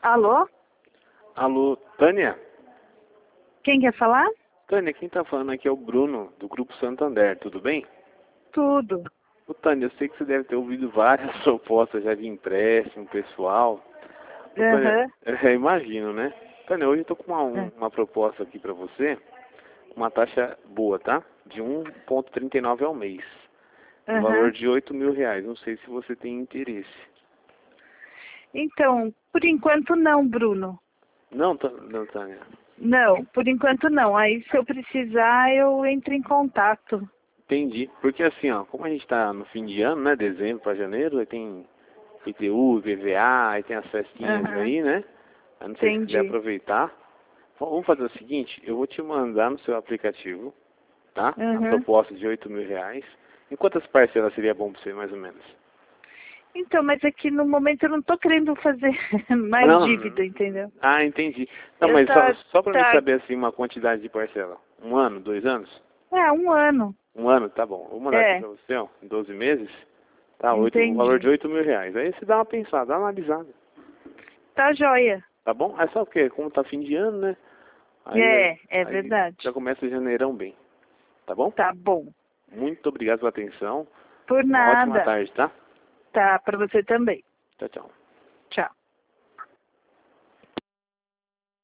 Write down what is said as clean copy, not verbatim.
Alô? Alô, Tânia? Quem quer falar? Tânia, quem tá falando aqui é o Bruno, do Grupo Santander, tudo bem? Tudo. Ô, Tânia, eu sei que você deve ter ouvido várias propostas já de empréstimo pessoal. Ô, Tânia, Aham. imagino, né? Tânia, hoje eu tô com uma proposta aqui pra você, com uma taxa boa, tá? De 1,39 ao mês. Um valor Aham. de R$ 8.000. Não sei se você tem interesse. Então, por enquanto não, Bruno. Não, não, Tânia. Não, por enquanto não. Aí se eu precisar, eu entro em contato. Entendi. Porque assim, ó, como a gente tá no fim de ano, né? Dezembro para janeiro, aí tem IPTU, IPVA, aí tem as festinhas Aham. aí, né? Eu não sei se quiser Entendi. aproveitar. Vamos fazer o seguinte, eu vou te mandar no seu aplicativo, tá? A Aham. proposta de R$ 8.000. Em quantas parcelas seria bom para você, mais ou menos? Então, mas aqui no momento eu não tô querendo fazer mais Não. dívida, entendeu? Ah, entendi. Não, Eu mas tá, só para mim tá, saber assim uma quantidade de parcela. 1 ano, 2 anos? 1 ano. 1 ano, tá bom. Vou mandar aqui É, para você, ó, em 12 meses. Tá, o valor de entendi. R$ 8.000. Aí você dá uma pensada, dá uma analisada. Tá joia. Tá bom? É só porque, como tá fim de ano, né? É Aí já verdade. começa janeirão bem. Tá bom? Tá bom. Muito obrigado pela atenção. Por Uma ótima nada. tarde, tá? Tá, pra você também. Tchau, tchau.